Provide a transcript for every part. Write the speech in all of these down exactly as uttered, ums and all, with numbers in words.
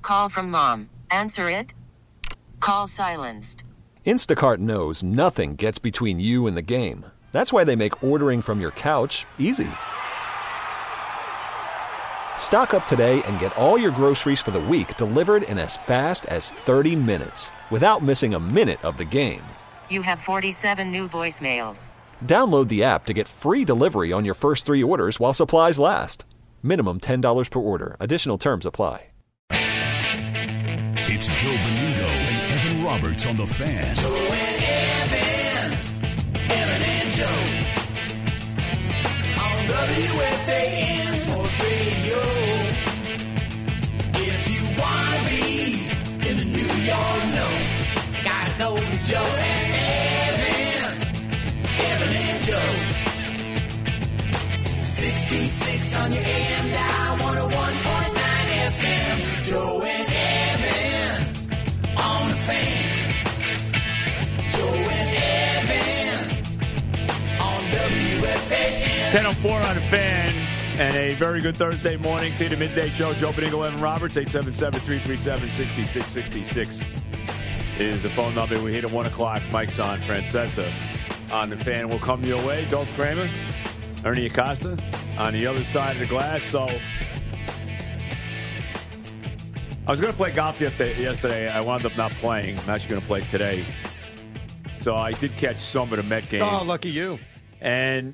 Call from mom. Answer it. Call silenced. Instacart knows nothing gets between you and the game. That's why they make ordering from your couch easy. Stock up today and get all your groceries for the week delivered in as fast as thirty minutes without missing a minute of the game. You have forty-seven new voicemails. Download the app to get free delivery on your first three orders while supplies last. Minimum ten dollars per order. Additional terms apply. It's Joe Benigno and Evan Roberts on The Fan. Joe and Evan, Evan and Joe. On W F A N Sports Radio. If you want to be in the New York know, gotta go to Joe and Evan, Evan and Joe. sixty-six on your A M dial, one oh one point nine F M. Joe and Evan on The Fan. Joe and Evan on W F A N. ten oh four on The Fan, and a very good Thursday morning to the midday show. Joe Benigno, Evan Roberts, eight seven seven, three three seven, six six six six is the phone number. We hit at one o'clock. Mike's on. Francesa on The Fan will come your way. Dolph Kramer, Ernie Acosta on the other side of the glass. So I was going to play golf yesterday. I wound up not playing. I'm actually going to play today. So I did catch some of the Met game. Oh, lucky you. And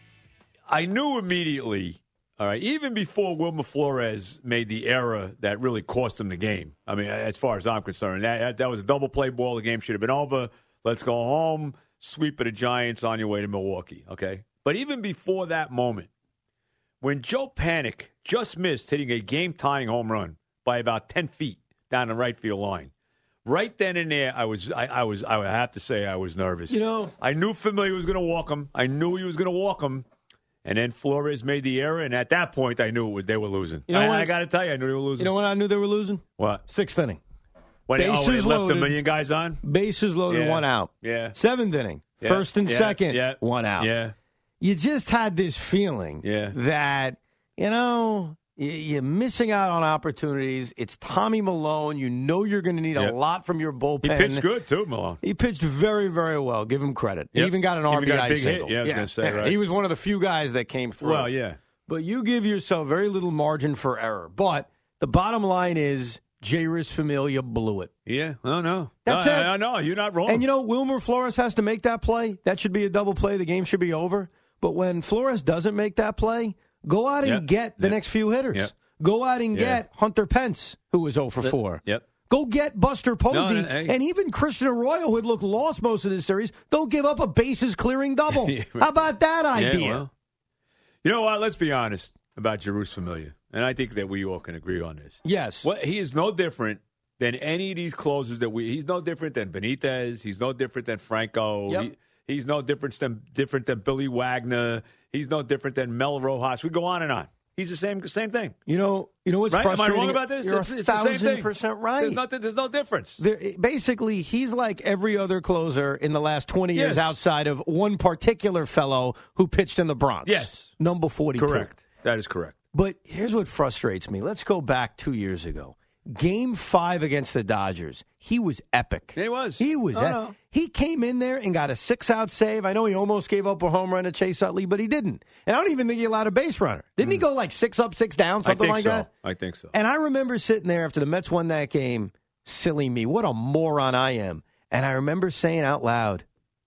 I knew immediately, all right, even before Wilmer Flores made the error that really cost him the game. I mean, as far as I'm concerned, that, that was a double play ball. The game should have been over. Let's go home. Sweep of the Giants on your way to Milwaukee, okay? But even before that moment, when Joe Panik just missed hitting a game-tying home run by about ten feet down the right field line, right then and there, I was, I, I was, I would have to say, I was nervous. You know, I knew Familia was going to walk him. I knew he was going to walk him, and then Flores made the error. And at that point, I knew they were losing. You know I, what? I got to tell you, I knew they were losing. You know when I knew they were losing? What? Sixth inning. When they, oh, when they Bases left loaded. a million guys on. Bases loaded, Yeah. one out. Yeah. Seventh inning, Yeah. first and Yeah. second, Yeah. one out. Yeah. You just had this feeling Yeah. that, you know, y- you're missing out on opportunities. It's Tommy Malone. You know you're going to need Yep. a lot from your He bullpen. pitched good, too, Malone. He pitched very, very well. Give him credit. He Yep. even got an Even R B I got a big hit. single. Yeah, I was gonna say, right. He was one of the few guys that came through. Well, yeah. But you give yourself very little margin for error. But the bottom line is Jairus Familia blew it. Yeah. No, no. That's no, it. I know. You're not wrong. And, you know, Wilmer Flores has to make that play. That should be a double play. The game should be over. But when Flores doesn't make that play, go out and Yep. get the Yep. next few hitters. Yep. Go out and Yeah. get Hunter Pence, who was oh for four. Yep. Go get Buster Posey. No, no, hey. And even Christian Arroyo, who had looked lost most of this series, go give up a bases-clearing double. Yeah. How about that idea? Yeah, well, you know what? Let's be honest about Jairus Familia. And I think that we all can agree on this. Yes. Well, he is no different than any of these closers that we. He's no different than Benitez. He's no different than Franco. Yep. He, he's no different than different than Billy Wagner. He's no different than Mel Rojas. We go on and on. He's the same same thing. You know, you know what's Right? Am I frustrating? wrong about this? You're it's, a it's the same thousand thing. percent right. There's, nothing, there's no difference. There, basically, he's like every other closer in the last twenty years Yes. outside of one particular fellow who pitched in the Bronx. Yes. Number forty-two. Correct. That is correct. But here's what frustrates me. Let's go back two years ago. Game five against the Dodgers. He was epic. He was. He was. Oh, ep- no. He came in there and got a six-out save. I know he almost gave up a home run to Chase Utley, but he didn't. And I don't even think he allowed a base runner. Didn't he go like six up, six down, something I think like so. that? I think so. And I remember sitting there after the Mets won that game, silly me, what a moron I am. And I remember saying out loud,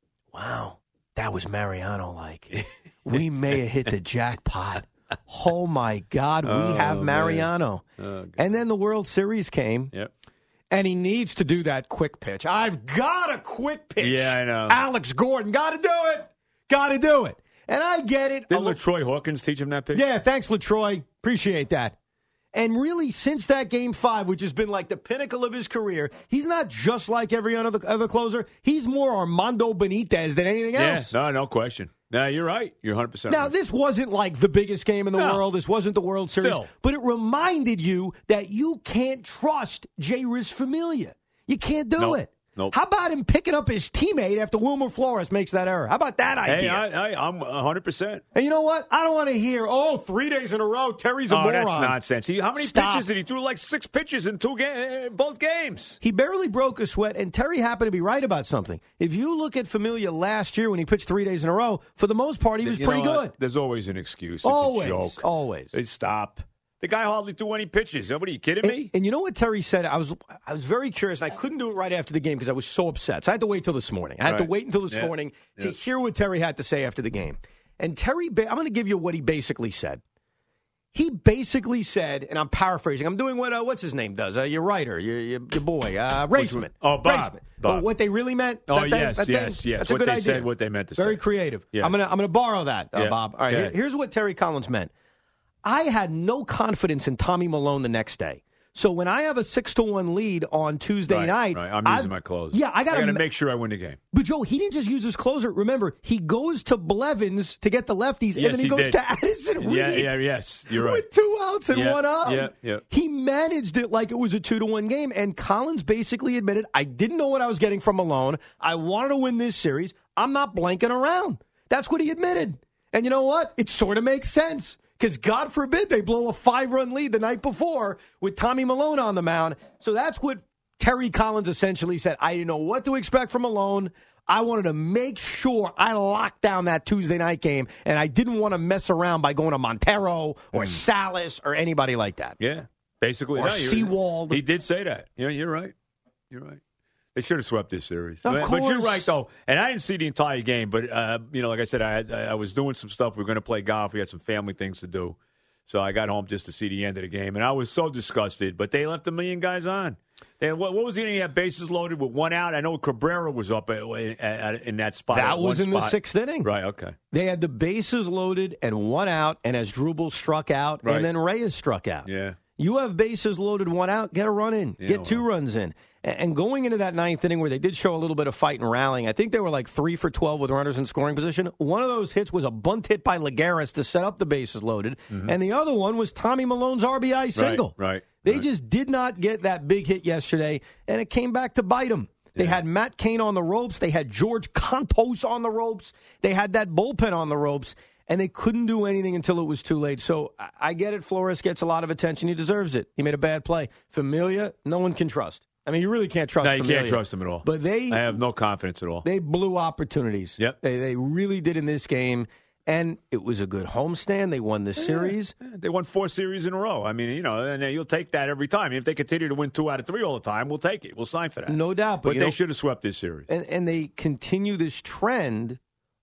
wow, that was Mariano-like. We may have hit the jackpot. Oh, my God, we Oh, have man. Mariano. Oh, God. And then the World Series came, Yep. and he needs to do that quick pitch. I've got a quick pitch. Yeah, I know. Alex Gordon, got to do it. Got to do it. And I get it. Didn't A- LaTroy Hawkins teach him that pitch? yeah, thanks, LaTroy. Appreciate that. And really, since that game five, which has been like the pinnacle of his career, he's not just like every other, other closer. He's more Armando Benitez than anything Yeah, else. no, no question. No, you're right. You're one hundred percent Now, right. this wasn't like the biggest game in the No. world. This wasn't the World Series. Still. But it reminded you that you can't trust Jairus Familia. You can't do Nope. it. Nope. How about him picking up his teammate after Wilmer Flores makes that error? How about that idea? Hey, I, I, I'm one hundred percent. And you know what? I don't want to hear, oh, three days in a row, Terry's a oh, moron. that's nonsense. He, how many Stop. pitches did he threw? Like six pitches in two ga- both games. He barely broke a sweat, and Terry happened to be right about something. If you look at Familia last year when he pitched three days in a row, for the most part, he was You pretty know what? good. There's always an excuse. It's Always, a joke. always. Hey, stop. The guy hardly threw any pitches. What are you kidding And, me? and you know what Terry said? I was I was very curious, and I couldn't do it right after the game because I was so upset. So I had to wait till this morning. I had Right. to wait until this Yeah. morning to Yeah. hear what Terry had to say after the game. And Terry, ba- I'm going to give you what he basically said. He basically said, and I'm paraphrasing. I'm doing what uh, what's his name does. Uh, your writer, your your, your boy, uh, Raceman. Oh, Bob. Raceman. Bob. But what they really meant. Oh, that thing- yes, that thing, yes, yes. That's a What good they idea. said, what they meant to Very say. creative. Yes. I'm gonna I'm gonna borrow that, uh, Yeah. Bob. All right. Go Here- ahead. here's what Terry Collins meant. I had no confidence in Tommy Malone the next day. So when I have a six to one lead on Tuesday Right, night, right. I'm I've- using my closer. Yeah, I got to to make sure I win the game. But Joe, he didn't just use his closer. Remember, he goes to Blevins to get the lefties, Yes, and then he, he goes did. to Addison Reed. Yeah, yeah, yes. You're right. With two outs and Yeah, one out. yeah, yeah. He managed it like it was a two to one game. And Collins basically admitted, I didn't know what I was getting from Malone. I wanted to win this series. I'm not blanking around. That's what he admitted. And you know what? It sort of makes sense. Because God forbid they blow a five-run lead the night before with Tommy Malone on the mound. So that's what Terry Collins essentially said. I didn't know what to expect from Malone. I wanted to make sure I locked down that Tuesday night game, and I didn't want to mess around by going to Montero or Mm. Salas or anybody like that. Yeah, basically. Or no, you're- Seawald. He did say that. Yeah, you're right. You're right. They should have swept this series. Of but, but you're course. right, though. And I didn't see the entire game, but, uh, you know, like I said, I, had, I was doing some stuff. We were going to play golf. We had some family things to do. So I got home just to see the end of the game. And I was so disgusted. But they left a million guys on. And what, what was it? He had bases loaded with one out. I know Cabrera was up at, at, at, in that spot. That at was one in the spot. sixth inning. Right, okay. They had the bases loaded and one out, and as Drubal struck out, Right. and then Reyes struck out. Yeah. You have bases loaded, one out, get a run in, Yeah, get two well. runs in. A- And going into that ninth inning where they did show a little bit of fight and rallying, I think they were like three for twelve with runners in scoring position. One of those hits was a bunt hit by Lagares to set up the bases loaded, and the other one was Tommy Malone's R B I single. Mm-hmm. right, They right. just did not get that big hit yesterday, and it came back to bite them. They Yeah. had Matt Cain on the ropes. They had George Contos on the ropes. They had that bullpen on the ropes. And they couldn't do anything until it was too late. So I- I get it. Flores gets a lot of attention. He deserves it. He made a bad play. Familia, no one can trust. I mean, you really can't trust No, you Familia. can't trust him at all. But they I have no confidence at all. they blew opportunities. Yep. They, they really did in this game. And it was a good homestand. They won the series. Yeah, They won four series in a row. I mean, you know, and you'll take that every time. If they continue to win two out of three all the time, we'll take it. We'll sign for that. No doubt. But, But you they know, should have swept this series. and, and they continue this trend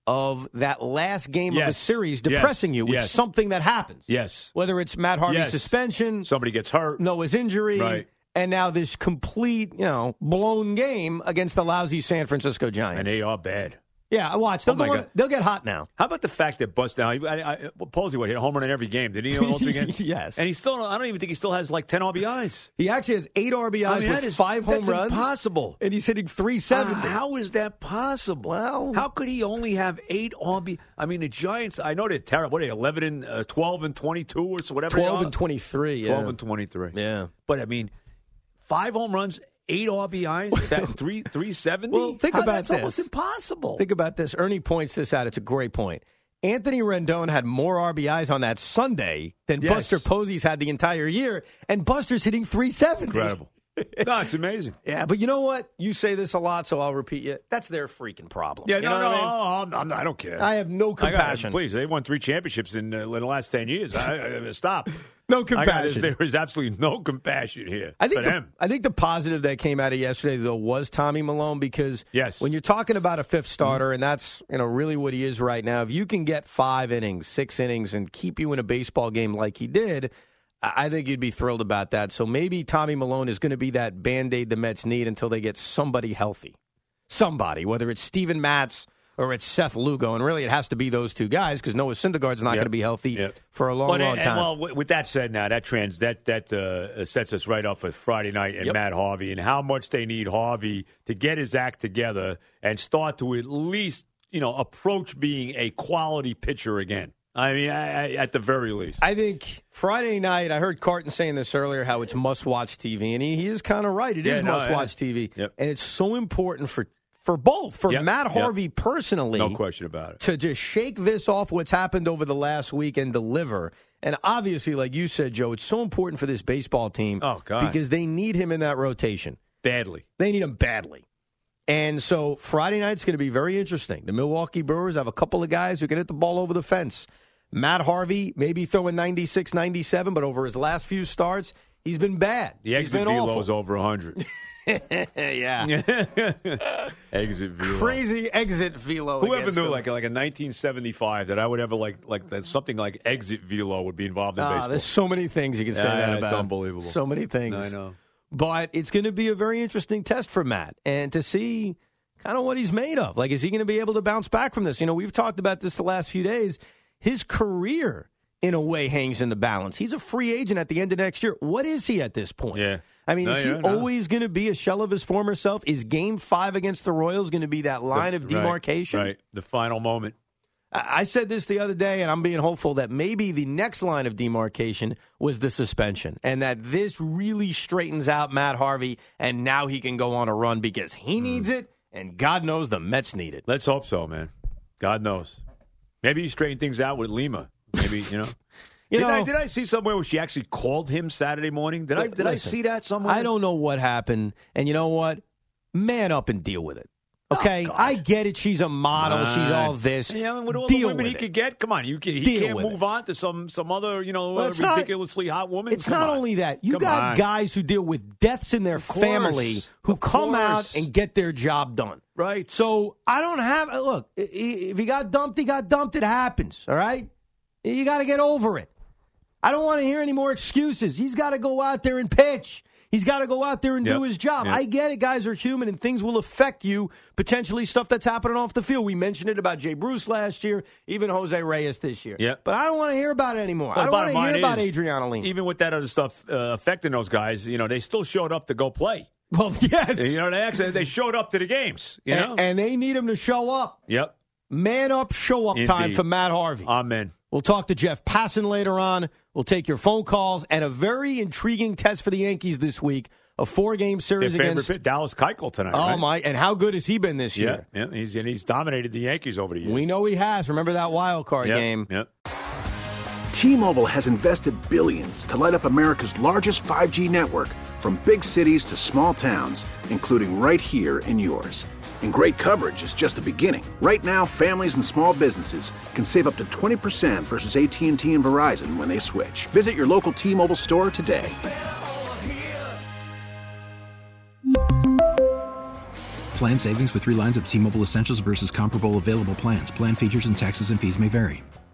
of that last game of a Yes. series depressing Yes. you with Yes. something that happens. Yes. Whether it's Matt Harvey's Yes. suspension, Somebody gets hurt. Noah's injury, Right. and now this complete, you know, blown game against the lousy San Francisco Giants. And they are bad. yeah, watch. They'll, Oh, my go on, God. they'll get hot now. How about the fact that Bust now? I, I, well, Posey would hit a home run in every game. Did he? In all three games? Yes. And he still. I don't even think he still has like ten R B Is. He actually has eight R B Is I mean, with that is- five home that's runs. impossible. And he's hitting three seventy. Uh, how is that possible? Well- how could he only have eight R B? I mean, the Giants. I know they're terrible. What are they? Eleven and uh, twelve and twenty-two or so, whatever. they twelve are? and twenty-three. Yeah. Twelve and twenty-three. Yeah. But I mean, five home runs, eight R B Is, that three three seventy. Well, think How, about that's this. almost impossible. Think about this. Ernie points this out. It's a great point. Anthony Rendon had more R B Is on that Sunday than Yes. Buster Posey's had the entire year, and Buster's hitting three seventy. Incredible. No, it's amazing. Yeah, but you know what? You say this a lot, so I'll repeat you. That's their freaking problem. Yeah, You no, know no, what I mean? I'm, I'm, I don't care. I have no I got- compassion. please, they won three championships in, uh, in the last ten years. I, I, stop. No I got- compassion. there is absolutely no compassion here I think for the, them. I think the positive that came out of yesterday though was Tommy Malone, because Yes. when you're talking about a fifth starter, and that's you know really what he is right now, if you can get five innings, six innings, and keep you in a baseball game like he did, I I think you'd be thrilled about that. So maybe Tommy Malone is going to be that Band-Aid the Mets need until they get somebody healthy. Somebody, whether it's Steven Matz or it's Seth Lugo, and really it has to be those two guys because Noah Syndergaard's not Yep. going to be healthy Yep. for a long, Well, long and, time. well, with with that said, now that trans that that uh, sets us right up for Friday night and Yep. Matt Harvey, and how much they need Harvey to get his act together and start to at least you know approach being a quality pitcher again. I mean, I, I, at the very least. I think Friday night, I heard Carton saying this earlier, how it's must-watch T V, and he, he is kind of right. It Yeah, is no, must-watch yeah. T V, Yep. and it's so important for for both, for Yep, Matt yep. Harvey personally. No question about it. To just shake this off, what's happened over the last week, and deliver. And obviously, like you said, Joe, it's so important for this baseball team Oh, God. because they need him in that rotation. Badly. They need him badly. And so Friday night's going to be very interesting. The Milwaukee Brewers have a couple of guys who can hit the ball over the fence. Matt Harvey, maybe throwing ninety-six, ninety-seven, but over his last few starts, he's been bad. The he's exit been velo's awful. over one hundred. yeah. Exit velo. Crazy exit velo. Whoever against knew, him. like like a nineteen seventy-five, that I would ever like like that something like exit velo would be involved in Ah, baseball. there's so many things you can say Yeah, that yeah, about. it's unbelievable. So many things. I know. But it's going to be a very interesting test for Matt, and to see kind of what he's made of. Like, is he going to be able to bounce back from this? You know, we've talked about this the last few days. His career, in a way, hangs in the balance. He's a free agent at the end of next year. What is he at this point? Yeah. I mean, No, is he yeah, no. always going to be a shell of his former self? Is Game Five against the Royals going to be that line of Right, demarcation? Right. The final moment. I I said this the other day, and I'm being hopeful that maybe the next line of demarcation was the suspension, and that this really straightens out Matt Harvey, and now he can go on a run because he needs it, and God knows the Mets need it. Let's hope so, man. God knows. Maybe you straighten things out with Lima. Maybe, you know. You did, know, I, did I see somewhere where she actually called him Saturday morning? Did I Did I listen, see that somewhere? I don't know what happened, and you know what? Man up and deal with it. Okay, Oh, I get it. She's a model. She's all this. Yeah, and with all deal the women with he it. could get, come on, you can, he Deal can't with move it. on to some some other, you know, Well, uh, it's not- ridiculously hot woman. It's Come not on. only that. You Come got on. guys who deal with deaths in their course. family who Of come out course. and get their job done. Right. So I don't have look. i- i- If he got dumped, he got dumped. It happens. All right. You got to get over it. I don't want to hear any more excuses. He's got to go out there and pitch. He's got to go out there and Yep. do his job. Yep. I get it. Guys are human, and things will affect you. Potentially, stuff that's happening off the field. We mentioned it about Jay Bruce last year, even Jose Reyes this year. Yep. But I don't want to hear about it anymore. Well, I don't bottom want to hear line about is, Adriana Lima. Even with that other stuff uh, affecting those guys, you know, they still showed up to go play. Well, yes. You know, they actually they showed up to the games. You know. and, and they need him to show up. Yep. Man up, show up time Indeed. for Matt Harvey. Amen. We'll talk to Jeff Passan later on. We'll take your phone calls, and a very intriguing test for the Yankees this week. A four-game Their series favorite against. pit, Dallas Keuchel tonight. Oh right? my! And how good has he been this Yeah, year? yeah. He's and he's dominated the Yankees over the years. We know he has. Remember that wild card Yep, game? Yep. T-Mobile has invested billions to light up America's largest five G network, from big cities to small towns, including right here in yours. And great coverage is just the beginning. Right now, families and small businesses can save up to twenty percent versus A T and T and Verizon when they switch. Visit your local T-Mobile store today. Plan savings with three lines of T-Mobile Essentials versus comparable available plans. Plan features and taxes and fees may vary.